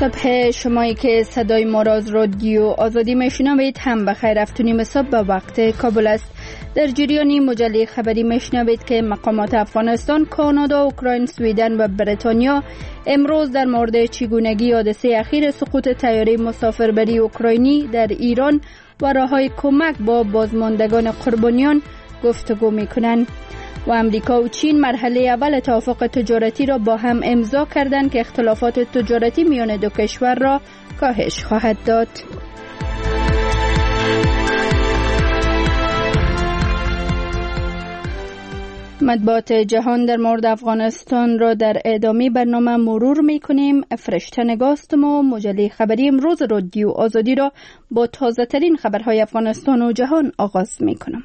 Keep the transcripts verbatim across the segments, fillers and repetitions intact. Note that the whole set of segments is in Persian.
صبح شمایی که صدای ما را از رادیو آزادی میشنوید هم بخیر. افتونیم صبح به وقت کابل است. در جریانی مجله خبری میشنوید که مقامات افغانستان، کانادا، اوکراین، سویدن و بریتانیا امروز در مورد چگونگی حادثه اخیر سقوط طیاره مسافربری اوکراینی در ایران و راههای کمک با بازماندگان قربانیان گفتگو میکنند. و امریکا و چین مرحله اول توافق تجارتی را با هم امضا کردند که اختلافات تجارتی میان دو کشور را کاهش خواهد داد. مطبوعات جهان در مورد افغانستان را در ادامه برنامه مرور میکنیم. فرشته نگاستم و مجله خبری امروز رادیو آزادی را با تازه ترین خبرهای افغانستان و جهان آغاز میکنم.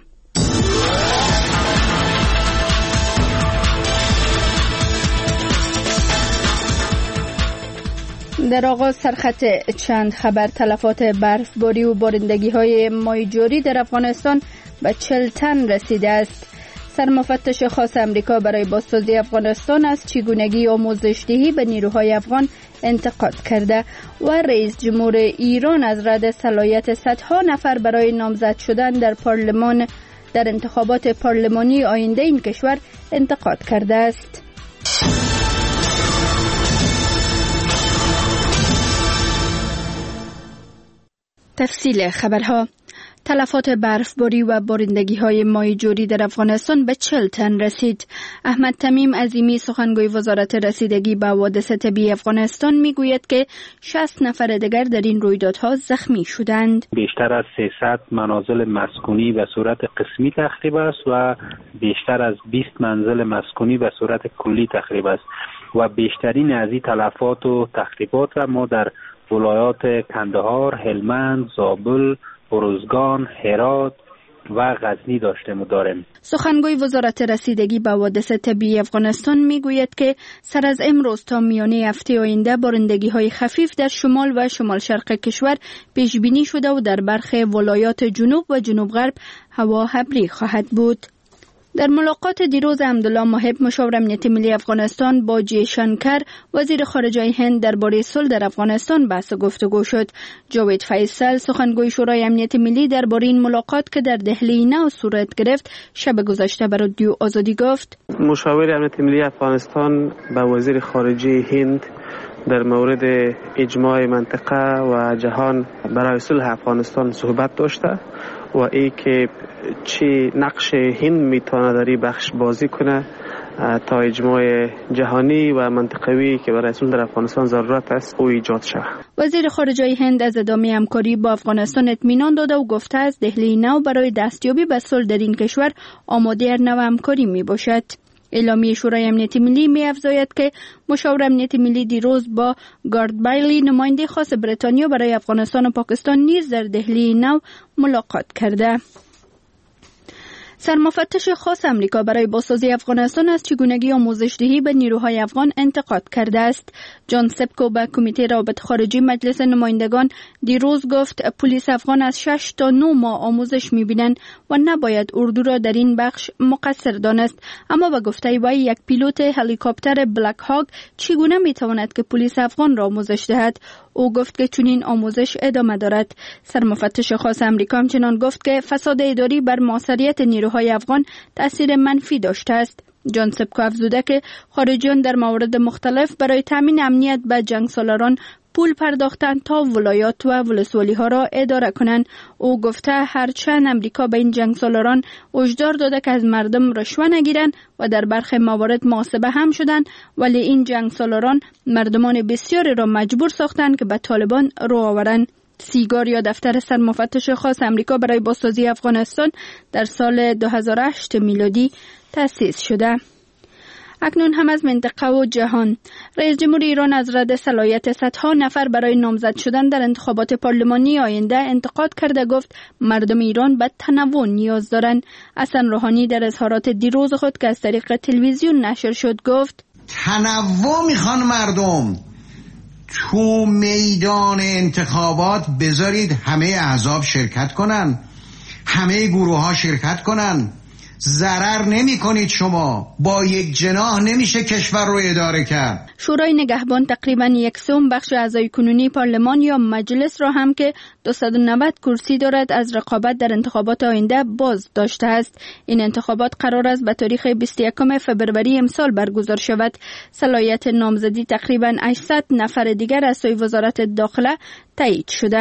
در آغاز سرخط چند خبر: تلفات برفباری و بارندگی های ماه جاری در افغانستان به چهل تن رسیده است. سرمفتش خاص امریکا برای بازسازی افغانستان از چگونگی آموزش‌دهی به نیروهای افغان انتقاد کرده و رئیس جمهور ایران از رد صلاحیت صدها نفر برای نامزد شدن در پارلمان در انتخابات پارلمانی آینده این کشور انتقاد کرده است. تفصیل خبرها: تلفات برفباری و بارندگی های ماه جاری در افغانستان به چهل تن رسید. احمد تمیم عظیمی سخنگوی وزارت رسیدگی به حوادث طبیعی افغانستان میگوید که شصت نفر دیگر در این رویدادها زخمی شدند. بیشتر از سیصد منازل مسکونی به صورت قسمی تخریب است و بیشتر از بیست منزل مسکونی به صورت کلی تخریب است و بیشترین از این تلفات و تخریبات را ما در ولایات کندهار، هلمند، زابل، ارزگان، هرات و غزنی داشتیم و داریم. سخنگوی وزارت رسیدگی به حوادث طبیعی افغانستان میگوید که سر از امروز تا میانه هفته آینده بارندگی های خفیف در شمال و شمال شرق کشور پیش بینی شده و در برخی ولایات جنوب و جنوب غرب هوا ابری خواهد بود. در ملاقات دیروز عبدالله محب مشاور امنیت ملی افغانستان با جی شنکر وزیر خارجه هند درباره صلح در افغانستان بحث و گفتگو شد. جاوید فیصل سخنگوی شورای امنیت ملی درباره این ملاقات که در دهلی نو صورت گرفت شب گذشته به رادیو آزادی گفت: مشاور امنیت ملی افغانستان با وزیر خارجه هند در مورد اجماع منطقه و جهان برای صلح افغانستان صحبت داشته و ای که چه نقش هند میتونه در این بخش بازی کنه تا اجماع جهانی و منطقوی که برای صلح در افغانستان ضرورت است او ایجاد شود. وزیر خارجه هند از ادامه همکاری با افغانستان اطمینان داده و گفته است دهلی نو برای دستیابی به صلح در این کشور آماده هر نوع همکاری می باشد. اعلامیه شورای امنیت ملی می افزاید که مشاور امنیت ملی دیروز با گارد بایلی نماینده خاص بریتانیا برای افغانستان و پاکستان نیز در دهلی نو ملاقات کرده. سرمفتش خاص امریکا برای بازسازی افغانستان از چگونگی آموزش‌دهی به نیروهای افغان انتقاد کرده است. جان سپکو به کمیته روابط خارجی مجلس نمایندگان دیروز گفت پلیس افغان از شش تا نه ماه آموزش می‌بینند و نباید اردو را در این بخش مقصر دانست. اما به گفته وی یک پیلوت هلیکوپتر بلک هاگ چگونه می‌تواند که پلیس افغان را آموزش دهد؟ او گفت که چنین آموزش ادامه دارد. سرمفتش خاص امریکا همچنان گفت که فساد اداری بر موثریت نیروهای افغان تأثیر منفی داشته است. جان سپکو افزوده که خارجیان در موارد مختلف برای تامین امنیت به جنگسالاران پول پرداختند تا ولایات و ولسوالی ها را اداره کنند. او گفته هرچند امریکا به این جنگسالاران هشدار داده که از مردم رشوه نگیرند و در برخی موارد محاسبه هم شدند، ولی این جنگسالاران مردمان بسیاری را مجبور ساختند که به طالبان رو آورند. سیگار یا دفتر سرمفتش خاص امریکا برای بازسازی افغانستان در سال دو هزار و هشت میلادی تأسیس شده. اکنون هم از منطقه و جهان: رئیس جمهور ایران از رد صلاحیت صدها نفر برای نامزد شدن در انتخابات پارلمانی آینده انتقاد کرده. گفت مردم ایران به تنوع نیاز دارند. حسن روحانی در اظهارات دیروز خود که از طریق تلویزیون نشر شد گفت تنوع میخوان مردم. تو میدان انتخابات بذارید همه احزاب شرکت کنن، همه گروه ها شرکت کنن، ضرر نمی کنید. شما با یک جناح نمیشه کشور رو اداره کرد. شورای نگهبان تقریباً یکسوم بخش اعضای کنونی پارلمان یا مجلس را هم که دویست و نود کرسی دارد از رقابت در انتخابات آینده باز داشته است. این انتخابات قرار است به تاریخ بیست و یکم فوریه امسال برگزار شود. صلاحیت نامزدی تقریباً هشتصد نفر دیگر از سوی وزارت داخله تایید شده.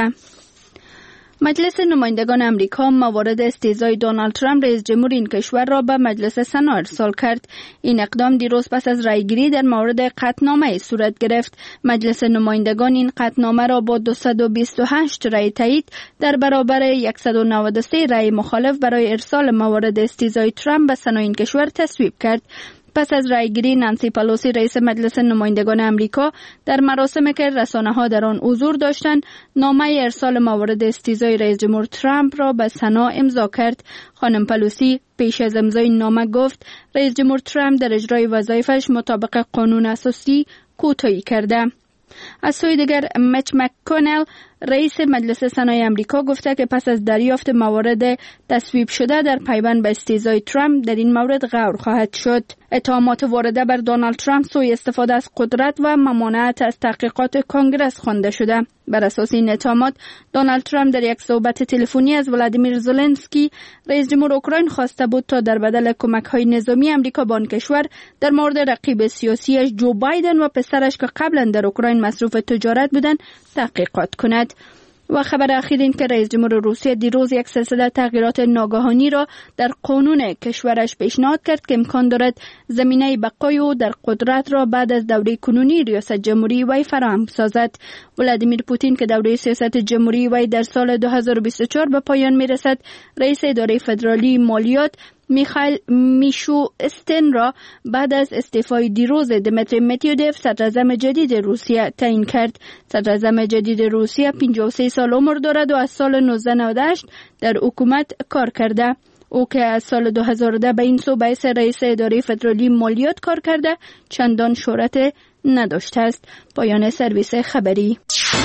مجلس نمایندگان امریکا موارد استهزای دونالد ترامپ رئیس جمهور این کشور را به مجلس سنا ارسال کرد. این اقدام دیروز پس از رأیگیری در مورد قطعنامه صورت گرفت. مجلس نمایندگان این قطعنامه را با دویست و بیست و هشت رأی تایید در برابر صد و نود و سه رأی مخالف برای ارسال موارد استهزای ترامپ به سنا این کشور تصویب کرد. پس از رأیگیری نانسی پلوسی رئیس مجلس نمایندگان امریکا در مراسمی که رسانه‌ها در آن حضور داشتند نامه ارسال موارد استهزای رئیس جمهور ترامپ را به سنا امضا کرد. خانم پلوسی پیش از امضای نامه گفت رئیس جمهور ترامپ در اجرای وظایفش مطابق قانون اساسی کوتاهی کرده. از سوی دیگر میچ مک‌کونل رئیس مجلس سنای امریکا گفته که پس از دریافت موارد تصویب شده در پیوند به استهزای ترامپ در این مورد غور خواهد شد. اتهامات وارده بر دونالد ترامپ سوء استفاده از قدرت و ممانعت از تحقیقات کنگره خوانده شده. بر اساس این اتهامات دونالد ترامپ در یک صحبت تلفنی از ولادیمیر زلنسکی رئیس جمهور اوکراین خواسته بود تا در بدل کمک‌های نظامی امریکا به آن کشور در مورد رقیب سیاسیش جو بایدن و پسرش که قبلا در اوکراین مصروف تجارت بودند تحقیقات کند. و خبر اخیر این که رئیس جمهور روسیه دیروز یک سلسله تغییرات ناگهانی را در قانون کشورش پیشنهاد کرد که امکان دارد زمینه بقای او در قدرت را بعد از دوره کنونی ریاست جمهوری وی فراهم سازد. ولادیمیر پوتین که دوره سیاست جمهوری وی در سال دو هزار و بیست و چهار به پایان میرسد، رئیس اداره فدرالی مالیات میخائیل میشوستین را بعد از استعفای دیروز دمیتری مدودوف صدراعظم جدید روسیه تعیین کرد. صدراعظم جدید روسیه پنجاه و سه سال عمر دارد و از سال نوزده نود و هشت در حکومت کار کرده. او که از سال دو هزار و ده به این سو باعث رئیس اداره فدرالی مالیات کار کرده چندان شهرت نداشته است. پایان سرویس خبری.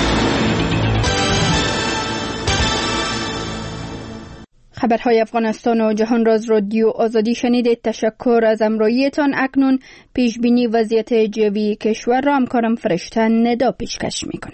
خبرهای افغانستان و جهان راز رادیو آزادی شنیدید. تشکر از همراهیتان. اکنون پیش بینی وضعیت جوی کشور را همکارم فرشته ندا پیشکش میکنه.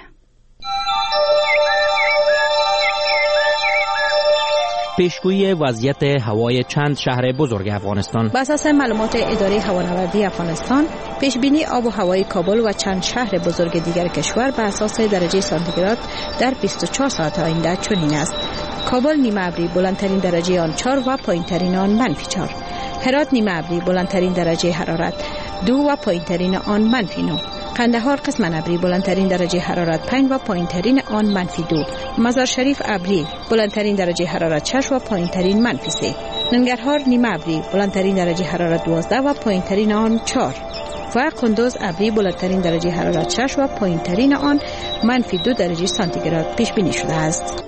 پیشگویی وضعیت هوای چند شهر بزرگ افغانستان. بر اساس معلومات اداره هوانوردی افغانستان، پیش بینی آب و هوای کابل و چند شهر بزرگ دیگر کشور بر اساس درجه سانتیگراد در بیست و چهار ساعت آینده چنین است: کابل نیمه ابری، بلندترین درجه آن چهار و پایینترین آن منفی چهار. هرات نیمه ابری، بلندترین درجه حرارت دو و پایینترین آن منفی نه. قندهار قسما ابری، بلندترین درجه حرارت پنج و پایینترین آن منفی دو. مزار شریف ابری، بلندترین درجه حرارت شش و پایینترین منفی سه. ننگرهار نیمه ابری، بلندترین درجه حرارت دوازده و پایینترین آن چهار. و قندوز ابری، بلندترین درجه حرارت شش و پایینترین آن منفی دو درجه سانتیگراد پیش بینی شده است.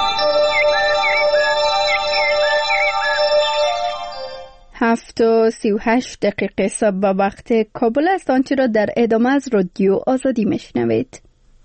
هفت و سی و هشت دقیقه صبح به وقت کابل است. آنچه را در ادامه از رادیو آزادی میشنوید.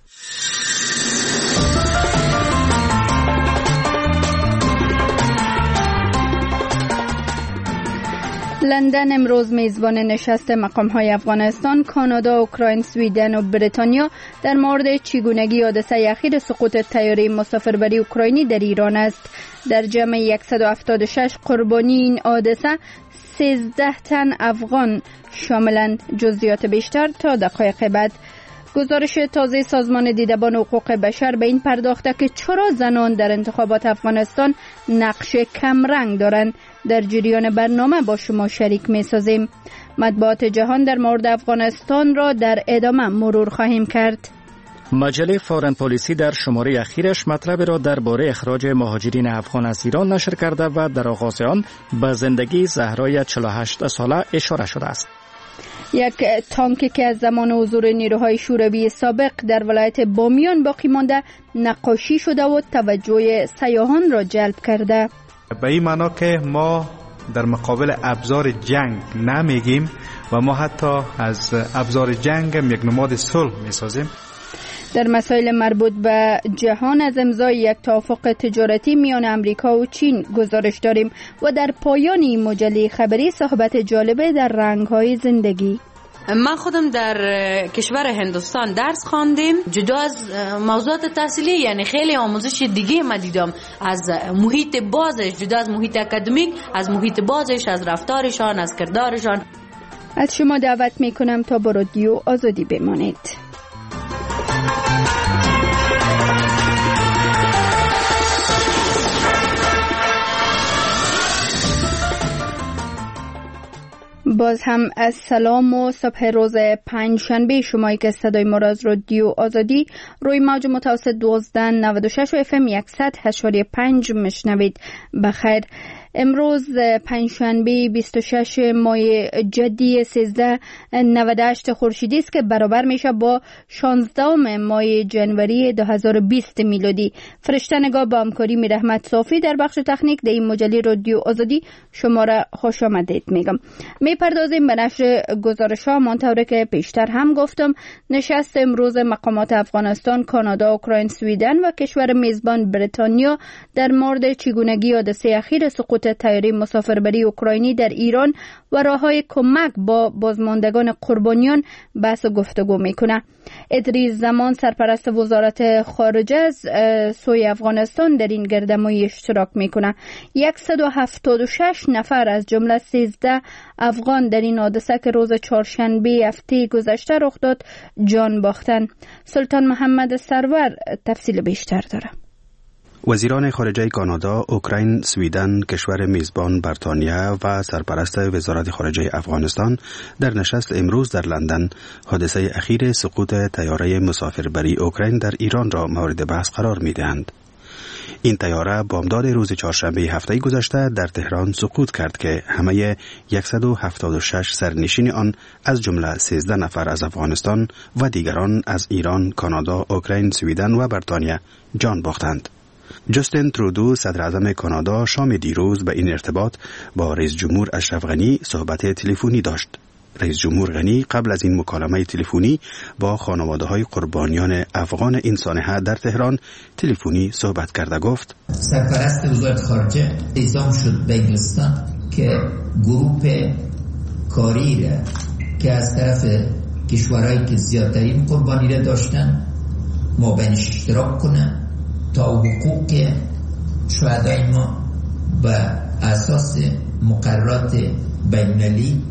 لندن امروز میزبان نشست مقام‌های افغانستان، کانادا، اوکراین، سوئدن و بریتانیا در مورد چگونگی حادثه اخیر سقوط طیاره مسافربری اوکراینی در ایران است. در جمع صد و هفتاد و شش قربانی این حادثه سیزده تن افغان شاملند. جزئیات بیشتر تا دقایق بعد. گزارش تازه سازمان دیدبان حقوق بشر به این پرداخته که چرا زنان در انتخابات افغانستان نقش کمرنگ دارند. در جریان برنامه با شما شریک می سازیم. مطبوعات جهان در مورد افغانستان را در ادامه مرور خواهیم کرد. مجله فارن پالیسی در شماره اخیرش مطلب را درباره اخراج مهاجرین افغان از ایران نشر کرده و در آغاز آن به زندگی زهرای چهل و هشت ساله اشاره شده است. یک تانکی که از زمان حضور نیروهای شوروی سابق در ولایت بامیان باقی مانده نقاشی شده و توجه سیاحان را جلب کرده. به این معنا که ما در مقابل ابزار جنگ نمیگیم و ما حتی از ابزار جنگ یک نماد صلح میسازیم. در مسائل مربوط به جهان از امضای یک توافق تجارتی میان امریکا و چین گزارش داریم و در پایان این مجله خبری صحبت جالبه در رنگ‌های زندگی. من خودم در کشور هندوستان درس خواندیم. جدا از موضوعات تحصیلی یعنی خیلی آموزش دیگه من دیدم از محیط بازش، جدا از محیط اکادمیک، از محیط بازش، از رفتارشان، از کردارشان. از شما دعوت میکنم تا با رادیو آزادی بمانید. باز هم از سلام و صبح روز پنجشنبه شمایی که صدای ما را از رادیو آزادی روی موج متوسط دوازده نود و شش و اف ام صد و هشت و پنج میشنوید. بخیر. امروز پنجشنبه بیست و شش ماه جدی سیزده نود و هشت خورشیدی است که برابر میشه با شانزده ماه جنوری دو هزار و بیست میلادی. فرشته نگاه با همکاری میر احمد صافی در بخش تکنیک در این مجله رادیو آزادی شما را خوش آمدید میگم. میپردازیم به نشر گزارش ها. منطوری که پیشتر هم گفتم نشست امروز مقامات افغانستان، کانادا، اوکراین، سویدن و کشور میزبان بریتانیا در مورد چگونگی حادثه اخیر سقوط طیاره مسافربری اوکراینی در ایران و راههای کمک با بازماندگان قربانیان بحث و گفتگو میکنه. ادریس زمان سرپرست وزارت خارجه از سوی افغانستان در این گردمایی اشتراک میکنه. صد و هفتاد و شش نفر از جمله سیزده افغان در این حادثه که روز چهارشنبه هفته گذشته رخ داد جان باختن. سلطان محمد سرور تفصیل بیشتر داره. وزیران خارجه کانادا، اوکراین، سویدن، کشور میزبان بریتانیا و سرپرست وزارت خارجه افغانستان در نشست امروز در لندن حادثه اخیر سقوط طیاره مسافربری اوکراین در ایران را مورد بحث قرار می‌دهند. این طیاره بامداد روز چهارشنبه هفته گذشته در تهران سقوط کرد که همه صد و هفتاد و شش سرنشین آن از جمله سیزده نفر از افغانستان و دیگران از ایران، کانادا، اوکراین، سویدن و بریتانیا جان باختند. جاستین ترودو صدر اعظم کانادا شام دیروز به این ارتباط با رئیس جمهور اشرف غنی صحبت تلفنی داشت. رئیس جمهور غنی قبل از این مکالمه تلفنی با خانواده‌های قربانیان افغان این سانحه در تهران تلفنی صحبت کرده گفت: سرپرست وزارت خارجه اعزام شد به انگلستان که گروه کاری را که از طرف کشورهایی که زیادترین قربانی را داشتن ما بینش اشتراک کنه تا حقوق شهدای ما به اساس مقررات بین‌المللی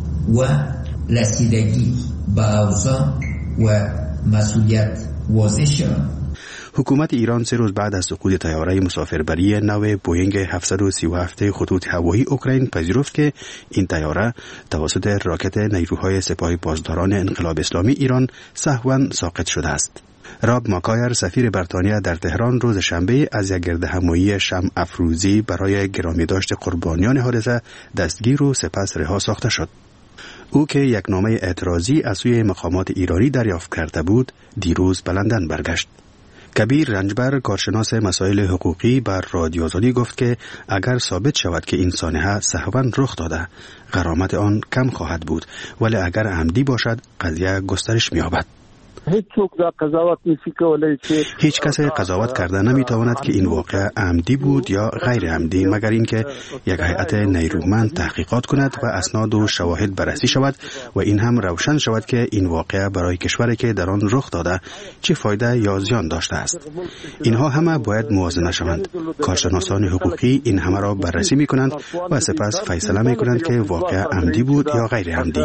و رسیدگی به اوضاع و مسئولیت واضح شود. حکومت ایران سه روز بعد از سقوط طیاره مسافربری نو بوئینگ هفتصد و سی و هفت خطوط هوایی اوکراین پذیرفت که این طیاره توسط راکت نیروهای سپاه پاسداران انقلاب اسلامی ایران سهواً ساقط شده است. راب ماکایر سفیر بریتانیا در تهران روز شنبه از یک گردهمایی شمع افروزی برای گرامی داشت قربانیان حادثه دستگیر و سپس رها ساخته شد. او که یک نامه اعتراضی از سوی مقامات ایرانی دریافت کرده بود دیروز به لندن برگشت. کبیر رنجبر کارشناس مسائل حقوقی بر رادیو آزادی گفت که اگر ثابت شود که این سانحه سهواً رخ داده غرامت آن کم خواهد بود، ولی اگر عمدی باشد قضیه گسترش می‌یابد. هیچ کس قضاوت کرده نمیتواند که این واقعه عمدی بود یا غیر عمدی مگر اینکه یک هیئت نیرومند تحقیقات کند و اسناد و شواهد بررسی شود و این هم روشن شود که این واقعه برای کشوری که در آن رخ داده چه فایده یا زیان داشته است. اینها همه باید موازنه شوند. کارشناسان حقوقی این همه را بررسی میکنند و سپس فیصله میکنند که واقعه عمدی بود یا غیر عمدی.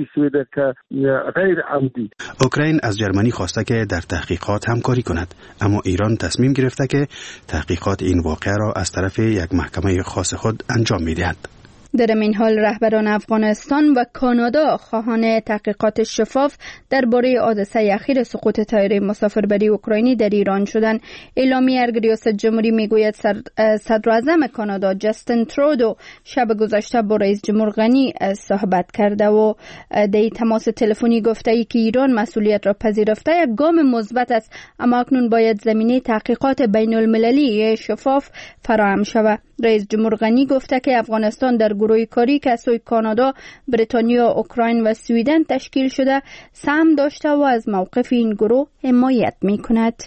اوکراین از جرمنی خواسته که در تحقیقات همکاری کند، اما ایران تصمیم گرفته که تحقیقات این واقعه را از طرف یک محکمه خاص خود انجام می‌دهد. در این حال رهبران افغانستان و کانادا خواهان تحقیقات شفاف درباره حادثه اخیر سقوط طیاره مسافربری اوکراینی در ایران شدند. اعلامیه ریاست جمهوری میگوید صدر اعظم کانادا جاستین ترودو شب گذشته با رئیس جمهور غنی صحبت کرده و در تماس تلفنی گفته ای که ایران مسئولیت را پذیرفته یک گام مثبت است، اما اکنون باید زمینه تحقیقات بین المللی شفاف فراهم شود. رئیس جمهور غنی گفته که افغانستان در گروه کاری که از سوی کانادا، بریتانیا، اوکراین و سویدن تشکیل شده سهم داشته و از موقف این گروه حمایت می کند.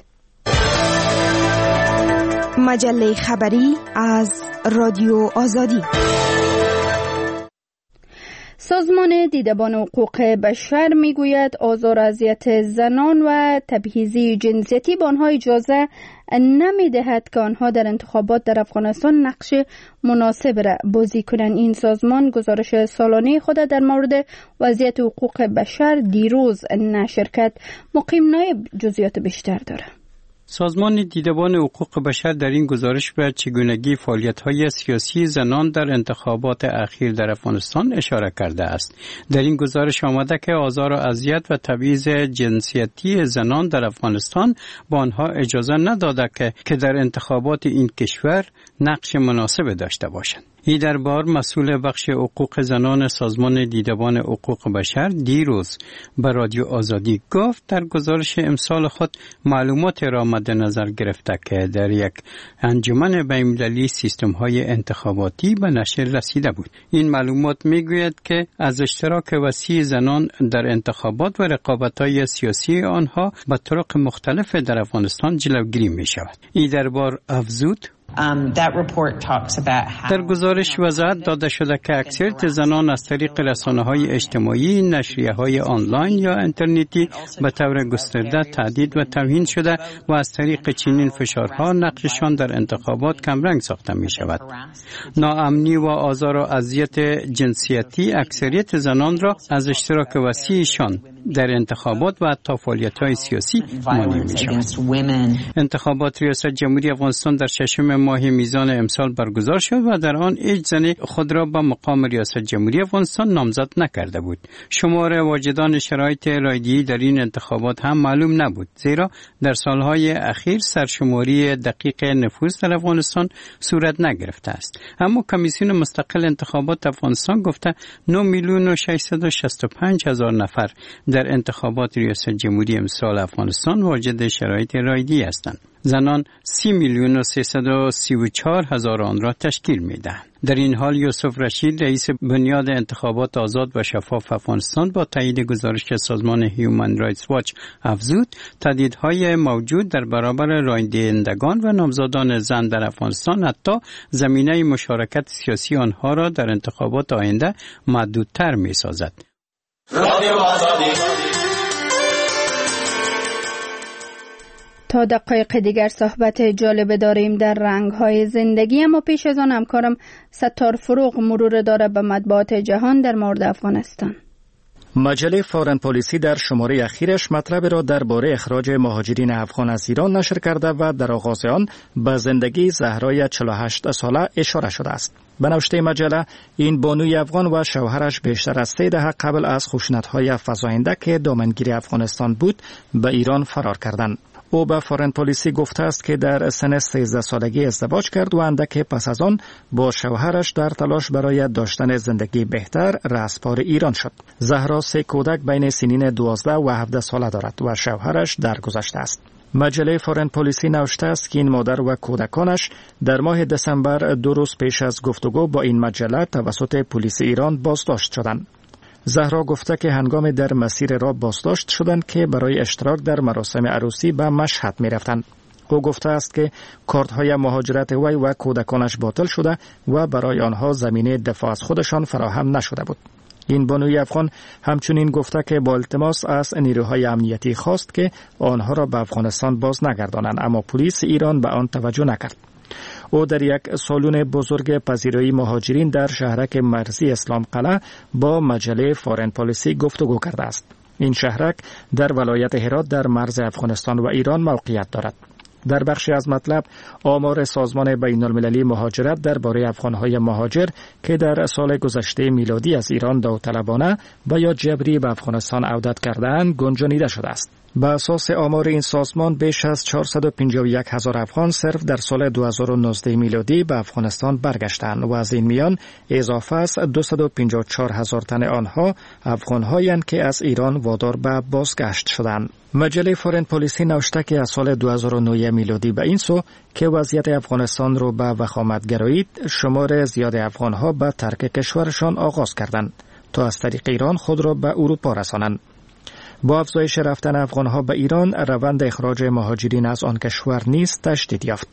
مجله خبری از رادیو آزادی. سازمان دیدبان حقوق بشر میگوید آزار و اذیت زنان و تبعیض جنسیتی به آنها اجازه نمیدهد که آنها در انتخابات در افغانستان نقش مناسب را بازی کنند. این سازمان گزارش سالانه خود در مورد وضعیت حقوق بشر دیروز نشر کرد. مقیم نایب جزئیات بیشتر داره. سازمان دیدبان حقوق بشر در این گزارش به چگونگی فعالیت‌های سیاسی زنان در انتخابات اخیر در افغانستان اشاره کرده است. در این گزارش آمده که آزار و اذیت و تبعیض جنسیتی زنان در افغانستان با آنها اجازه نداده که که در انتخابات این کشور نقش مناسب داشته باشند. این دربار مسئول بخش حقوق زنان سازمان دیدبان حقوق بشر دیروز به رادیو آزادی گفت در گزارش امسال خود معلومات را مد نظر گرفته که در یک انجمن بین‌المللی سیستم‌های انتخاباتی به نشر رسیده بود. این معلومات میگوید که از اشتراک وسیع زنان در انتخابات و رقابت‌های سیاسی آنها به طرق مختلف در افغانستان جلوگیری می‌شود. این دربار افزود Um, that report talks about how در گزارش وضاحت داده شده که اکثریت زنان از طریق رسانه‌های اجتماعی، نشریه‌های آنلاین یا اینترنتی به طور گسترده تهدید و توهین شده و از طریق چنین فشارها نقششان در انتخابات کمرنگ ساخته می‌شود. ناامنی و آزار و اذیت جنسیتی اکثریت زنان را از اشتراک وسیعشان در انتخابات و حتی فعالیت‌های سیاسی مانع می‌شود. انتخابات ریاست جمهوری افغانستان در ششم ماه میزان امسال برگزار شد و در آن هیچ زنی خود را به مقام ریاست جمهوری افغانستان نامزد نکرده بود. شمار واجدان شرایط رایگیری در این انتخابات هم معلوم نبود، زیرا در سالهای اخیر سرشماری دقیق نفوس در افغانستان صورت نگرفته است. اما کمیسیون مستقل انتخابات افغانستان گفته نه میلیون و ششصد و شصت و پنج هزار نفر در انتخابات ریاست جمهوری امسال افغانستان واجد شرایط رایگیری هستند. زنان سی میلیون و سیصد و سی و چهار هزار آن را تشکیل می‌دهند. در این حال یوسف رشید رئیس بنیاد انتخابات آزاد و شفاف افغانستان با تایید گزارش سازمان هیومن رایتس واچ افزود تهدیدهای موجود در برابر رایدهندگان و نامزدان زن در افغانستان حتی زمینه مشارکت سیاسی آنها را در انتخابات آینده محدودتر می‌سازد. تا دقایق دیگر صحبت جالب داریم در رنگ‌های زندگی، اما پیش از آن همکارم ستار فروغ مرور داره به مطبوعات جهان در مورد افغانستان. مجله فارن پالیسی در شماره اخیرش مطلب را درباره اخراج مهاجرین افغان از ایران نشر کرده و در آغاز آن به زندگی زهرای چهل و هشت ساله اشاره شده است. به نوشته مجله، این بانوی افغان و شوهرش بیشتر از سه دهه قبل از خشونت‌های فزاینده که دامنگیر افغانستان بود به ایران فرار کردند. او به فارن پالیسی گفته است که در سن سیزده سالگی ازدواج کرد و اندک پس از آن با شوهرش در تلاش برای داشتن زندگی بهتر رهسپار ایران شد. زهرا سه کودک بین سنین دوازده و هفده ساله دارد و شوهرش درگذشته است. مجله فارن پالیسی نوشته است که این مادر و کودکانش در ماه دسامبر دو روز پیش از گفتگو با این مجله توسط پلیس ایران بازداشت شدند. زهرا گفته که هنگام در مسیر را بازداشت شدند که برای اشتراک در مراسم عروسی به مشهد می رفتند. او گفته است که کارت‌های مهاجرت وی و کودکانش باطل شده و برای آنها زمینه دفاع از خودشان فراهم نشده بود. این بانوی افغان همچنین گفته که با التماس از نیروهای امنیتی خواست که آنها را به افغانستان باز نگردانند، اما پلیس ایران به آن توجه نکرد. او در یک سالن بزرگ پذیرایی مهاجرین در شهرک مرزی اسلام قلعه با مجله فارن پالیسی گفتگو کرده است. این شهرک در ولایت هرات در مرز افغانستان و ایران موقعیت دارد. در بخشی از مطلب آمار سازمان بین المللی مهاجرت درباره افغانهای مهاجر که در سال گذشته میلادی از ایران داوطلبانه و یا جبری به افغانستان عودت کردند گنجانیده شده است. به اساس آمار این سازمان بیش از چهارصد و پنجاه و یک هزار افغان صرف در سال دو هزار و نوزده میلادی به افغانستان برگشتند و از این میان اضافه است دویست و پنجاه و چهار هزار تن آنها افغان‌هایند که از ایران وادار به بازگشت شدند. مجله فورن پلیسی نوشته که از سال دو هزار و نه میلادی به این سو که وضعیت افغانستان را به وخامت گرایید، شمار زیاد افغان‌ها به ترک کشورشان آغاز کردند تا از طریق ایران خود را به اروپا رسانند. با افزایش رفتن افغانها به ایران، روند اخراج مهاجرین از آن کشور نیز تشدید یافت.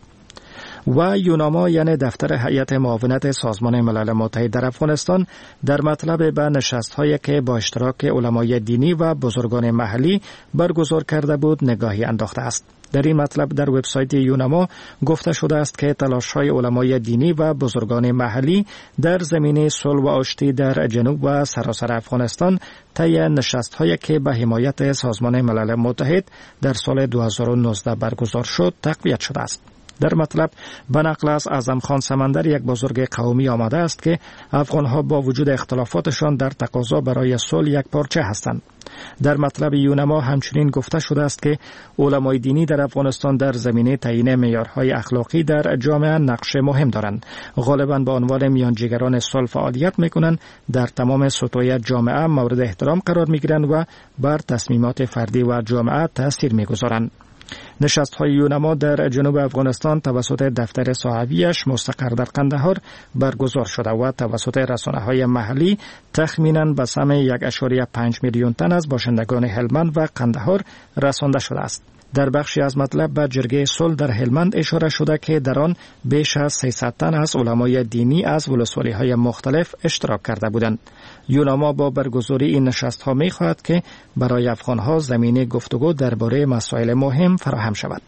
و یوناما یعنی دفتر هیئت معاونت سازمان ملل متحد در افغانستان در مطلب به نشست‌هایی که با اشتراک علمای دینی و بزرگان محلی برگزار کرده بود نگاهی انداخته است. در این مطلب در وبسایت یوناما گفته شده است که تلاش‌های علمای دینی و بزرگان محلی در زمینه صلح و آشتی در جنوب و سراسر افغانستان طی نشست‌هایی که به حمایت سازمان ملل متحد در سال دو هزار و نوزده برگزار شد تقویت شده است. در مطلب به نقل از اعظم خان سمندر، یک بزرگ قومی، آمده است که افغان‌ها با وجود اختلافاتشان در تقاضا برای صلح یک پارچه هستند. در مطلب یونما همچنین گفته شده است که علمای دینی در افغانستان در زمینه تعیین معیارهای اخلاقی در جامعه نقش مهم دارند. غالباً به عنوان میانجیگران صلح فعالیت می‌کنند، در تمام سطوح جامعه مورد احترام قرار می‌گیرند و بر تصمیمات فردی و جامعه تأثیر می‌گذارند. نشست‌های یونما در جنوب افغانستان توسط دفتر صحابیش مستقر در قندهار برگزار شده و توسط رسانه‌های محلی تخمیناً به سهم یک ممیز پنج میلیون تن از باشندگان هلمند و قندهار رسانده شده است. در بخشی از مطلب به جرگه صلح در هلمند اشاره شده که در آن بیش از سیصد تن از علمای دینی از ولسوالی‌های مختلف اشتراک کرده بودند. یوناما با برگزاری این نشست‌ها می‌خواهد که برای افغان‌ها زمینه گفتگو درباره مسائل مهم فراهم شود.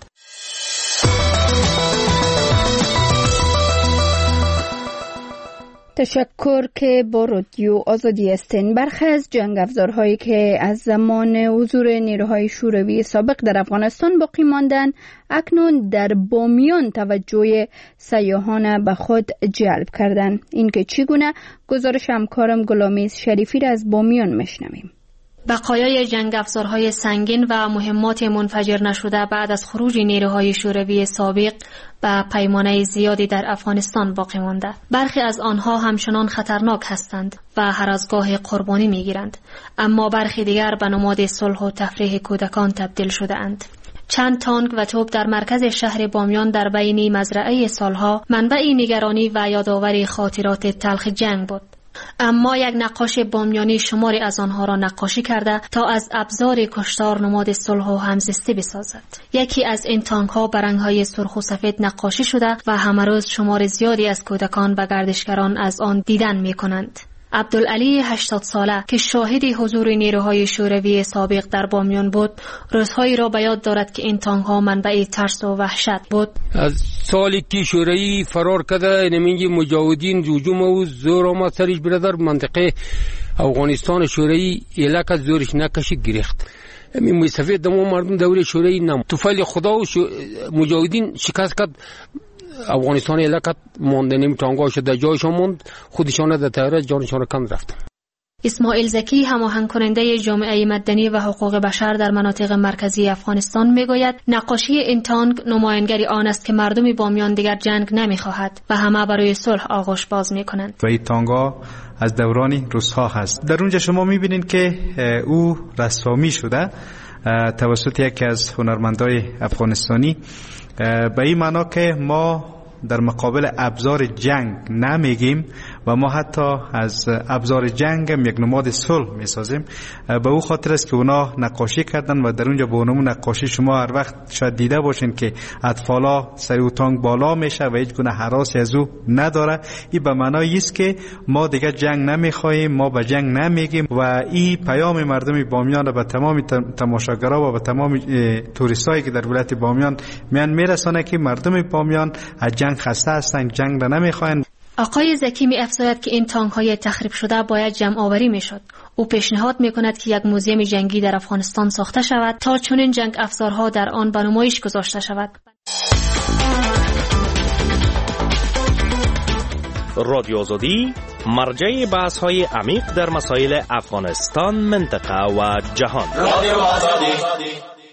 تشکر که با رادیو آزادی هستین. برخی از جنگ افزارهایی که از زمان حضور نیروهای شوروی سابق در افغانستان باقی ماندن اکنون در بامیان توجه سیاحان به خود جلب کردند. این که چگونه؟ گزارش همکارم گلامیز شریفی را از بامیان میشنویم. بقایای جنگ افزارهای سنگین و مهمات منفجر نشده بعد از خروج نیروهای شوروی سابق به پیمانه زیادی در افغانستان باقی مانده. برخی از آنها همچنان خطرناک هستند و هر از گاه قربانی میگیرند، اما برخی دیگر به نماد صلح و تفریح کودکان تبدیل شده اند. چند تانک و توپ در مرکز شهر بامیان در بین مزرعه سالها منبع نگرانی و یادآور خاطرات تلخ جنگ بود. اما یک نقاش بامیانی شماری از آنها را نقاشی کرده تا از ابزار کشتار نماد صلح و همزیستی بسازد. یکی از این تانک ها به رنگ های سرخ و سفید نقاشی شده و همه روز شمار زیادی از کودکان و گردشگران از آن دیدن می کنند. عبدالعلی هشتاد ساله که شاهدی حضور نیروهای شوروی سابق در بامیان بود، روزهایی را به یاد دارد که این تانک ها منبع ترس و وحشت بود. از سالی که شوروی فرار کرده نمینگ مجاهدین هجوم او زور آمد سرش برادر منطقه افغانستان شوروی الک از زورش نکشی گریخت. همین مسافت دمو مردم دوره شوروی نم توفیل خدا و مجاهدین شکست کرد. افغانستان الکت مانده نمی تانگاه شده جایشان موند، خودشان در تیاره جانشان کند رفت. اسماعیل زکی هماهنگ کننده جامعه مدنی و حقوق بشر در مناطق مرکزی افغانستان میگوید نقاشی این تانک نمایانگری آن است که مردم بامیان دیگر جنگ نمیخواهد و همه برای صلح آغوش باز میکنند. و این تانگا از دوران روس‌ها هست. در اونجا شما میبینید که او رسامی شده توسط یکی از هنرمندای افغانستانی، به این معنا که ما در مقابل ابزار جنگ نمیگیم و ما حتی از ابزار جنگ هم یک نماد صلح میسازیم. به او خاطر است که اونا نقاشی کردن و در اونجا به اونمون نقاشی شما هر وقت شاید دیده باشین که اطفالا سر او تانک بالا میشه و هیچ گونه هراسی از او نداره. این به معنای است که ما دیگه جنگ نمیخواهیم، ما به جنگ نمیگیم و این پیام مردم بامیان را به تمام تماشاگرها و به تمام توریستایی که در ولایت بامیان میان میرسانه که مردم بامیان از جنگ خسته هستند، جنگ را نمیخواهند. آقای زکی می افزاید که این تانک های تخریب شده باید جمع آوری می شد. او پیشنهاد می کند که یک موزیم جنگی در افغانستان ساخته شود تا چنین جنگ افزارها در آن به نمایش گذاشته شود. رادیو آزادی مرجع بحث های عمیق در مسائل افغانستان، منطقه و جهان. رادیو آزادی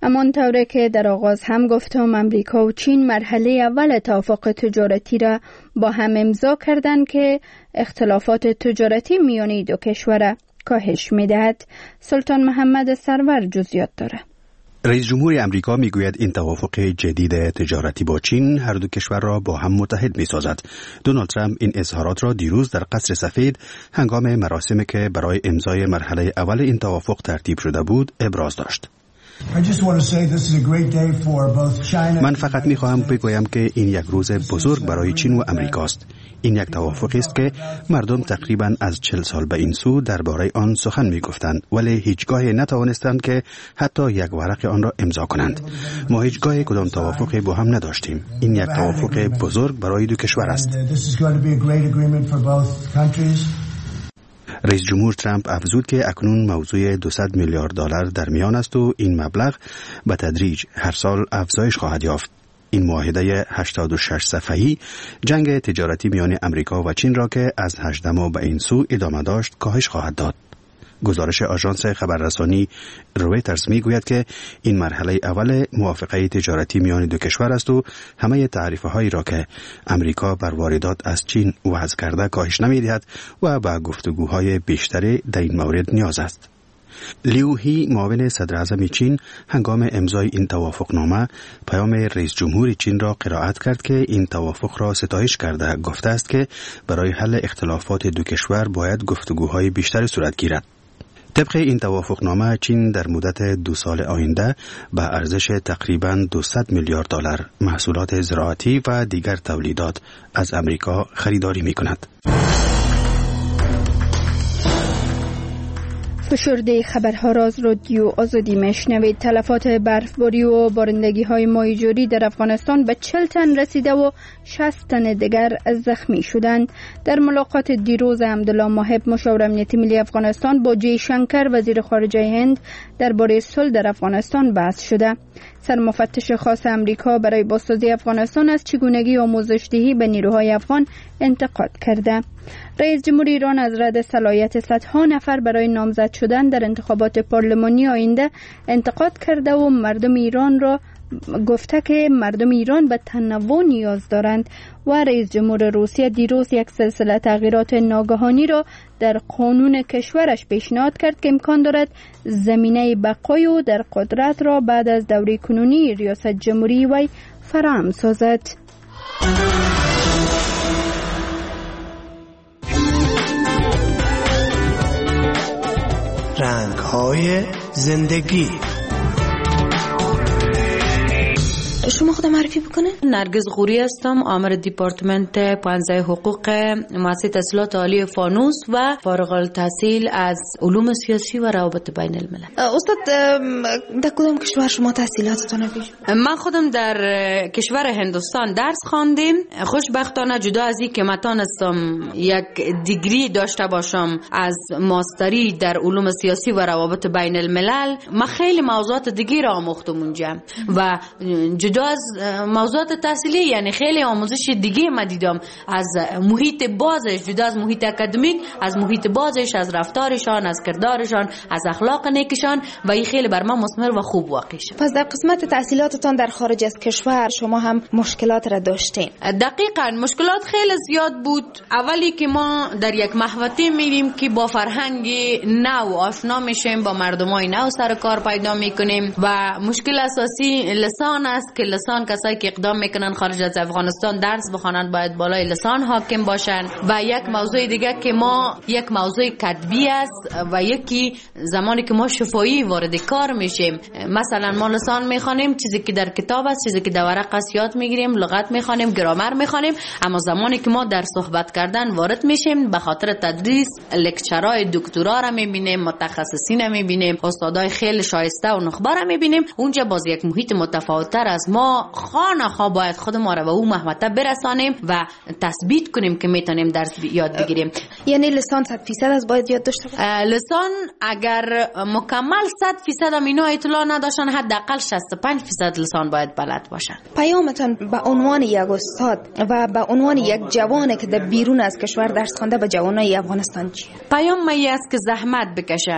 همان طوره که در آغاز هم گفتم امریکا و چین مرحله اول توافق تجارتی را با هم امضا کردند که اختلافات تجارتی میان دو کشور کاهش می‌دهد. سلطان محمد سرور جزئیات دارد. رئیس جمهور امریکا میگوید این توافق جدید تجارتی با چین هر دو کشور را با هم متحد می‌سازد. دونالد ترامپ این اظهارات را دیروز در قصر سفید هنگام مراسمی که برای امضای مرحله اول این توافق ترتیب شده بود ابراز داشت. من فقط می‌خواهم بگویم که این یک روز بزرگ برای چین و امریکاست. این یک توافقی است که مردم تقریباً از چهل سال به این سو درباره آن سخن می‌گفتند ولی هیچگاه نتوانستند که حتی یک ورق آن را امضا کنند. ما هیچگاه کدام توافقی با هم نداشتیم. این یک توافق بزرگ برای دو کشور است. رئیس جمهور ترامپ افزود که اکنون موضوع دویست میلیارد دلار در میان است و این مبلغ به تدریج هر سال افزایش خواهد یافت. این معاهده هشتاد و شش صفحه‌ای جنگ تجارتی میان امریکا و چین را که از هجدهم به این سو ادامه داشت کاهش خواهد داد. گزارش آژانس خبررسانی رویترز میگوید که این مرحله اول موافقه تجارتی میان دو کشور است و همه تعرفه‌هایی را که امریکا بر واردات از چین وضع کرده کاهش نمی‌دهد و به گفتگوهای بیشتری در این مورد نیاز است. لیو هی معاون صدر اعظم چین هنگام امضای این توافقنامه پیام رئیس جمهور چین را قرائت کرد که این توافق را ستایش کرده گفته است که برای حل اختلافات دو کشور باید گفتگوهای بیشتری صورت گیرد. طبق این توافقنامه چین در مدت دو سال آینده به ارزش تقریباً دویست میلیارد دلار محصولات زراعتی و دیگر تولیدات از امریکا خریداری می‌کند. فشرده خبرها را از رادیو آزادی میشنوید. تلفات برفباری و بارندگی های ماهیجوری در افغانستان به چهل تن رسیده و شصت تن دیگر زخمی شدند. در ملاقات دیروز عبدالله ماهب مشاور امنیتی ملی افغانستان با جی شنکر وزیر خارجه هند درباره صلح در افغانستان بحث شده. سرمفتش خاص امریکا برای بازسازی افغانستان از چگونگی آموزش دهی به نیروهای افغان انتقاد کرده. رئیس جمهور ایران از رد صلاحیت صدها نفر برای نامزد شدن در انتخابات پارلمانی آینده انتقاد کرده و مردم ایران را گفته که مردم ایران به تنوع نیاز دارند و رئیس جمهور روسیه دیروز یک سلسله تغییرات ناگهانی را در قانون کشورش پیشنهاد کرد که امکان دارد زمینه بقای و در قدرت را بعد از دوره کنونی ریاست جمهوری وی فراهم سازد. رنگ‌های زندگی. شما خودم معرفی بکنه؟ نرگس غوری هستم، آمر دیپارتمنت پانزده حقوق مؤسسه تحصیلات عالی فانوس و فارغ التحصیل از علوم سیاسی و روابط بین الملل. استاد در کدام کشور شما تحصیلاتتون پیش؟ من خودم در کشور هندوستان درس خواندم. خوشبختانه جدا از این که من تونستم یک دیگری داشته باشم از ماستری در علوم سیاسی و روابط بین الملل، من خیلی موضوعات دیگه را آموختم اونجا و جدا از موضوعات تحصیلی یعنی خیلی آموزش دیگه ما دیدم از محیط بازش، جدا از محیط اکادمیک، از محیط بازش، از رفتارشان، از کردارشان، از اخلاق نیکشان و این خیلی بر من مثمر و خوب واقع شد. پس در قسمت تحصیلاتتان در خارج از کشور شما هم مشکلات را داشتین؟ دقیقاً مشکلات خیلی زیاد بود. اولی که ما در یک محوطه میریم که با فرهنگ نو آشنا میشیم، با مردمای نو سر کار پیدا میکنیم و مشکل اساسی لسان است که لسان کسایی که اقدام میکنن خارج از افغانستان درس بخوانند باید بالای لسان حاکم باشن و یک موضوع دیگه که ما یک موضوع کتبی است و یکی زمانی که ما شفاهی وارد کار میشیم، مثلا ما لسان میخوانیم چیزی که در کتاب است، چیزی که در ورق است یاد میگیریم، لغت میخوانیم، گرامر میخوانیم، اما زمانی که ما در صحبت کردن وارد میشیم به خاطر تدریس لکچرای دکترا را میبینیم، متخصصین میبینیم، استادای خیلی شایسته و نخبه را میبینیم، اونجا باز یک محیط متفاوت‌تر از ما خانه خواه باید خود ما را به اون محوطه برسانیم و تثبیت کنیم که میتونیم درس یاد بگیریم. یعنی لسان صد فیصد از باید یاد داشته باشیم؟ لسان اگر مکمل صد فیصد هم اینا اطلاع نداشتن حداقل شصت و پنج فیصد لسان باید بلد باشن. پیامتان به عنوان یک استاد و به عنوان یک جوانی که در بیرون از کشور درس خوانده به جوانای افغانستان چیه؟ پیام می است که زحمت بکشن.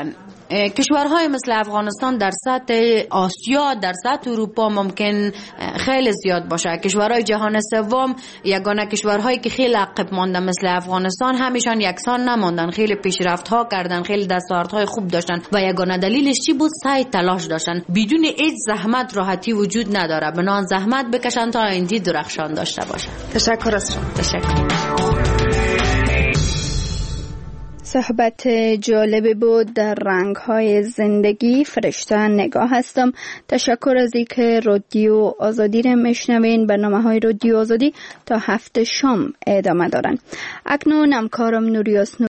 کشورهای مثل افغانستان در سطح آسیا، در سطح اروپا ممکن خیلی زیاد باشه. کشورهای جهان سوم یگانه کشورهایی که خیلی عقب مانده مثل افغانستان همیشان یکسان نماندن، خیلی پیشرفت ها کردن، خیلی دستاوردهای خوب داشتن و یگانه دلیلش چی بود؟ سعی تلاش داشتن. بدون هیچ زحمت راحتی وجود نداره، بنان زحمت بکشن تا آینده درخشان داشته باشه. تشکر از شما. تشکر. صحبت جالبی بود در رنگ‌های زندگی. فرشته نگاه هستم. تشکر از اینکه رادیو آزادی را میشنوین. برنامه‌های رادیو آزادی تا هفته شام ادامه دارن. اکنون همکارم نوریاس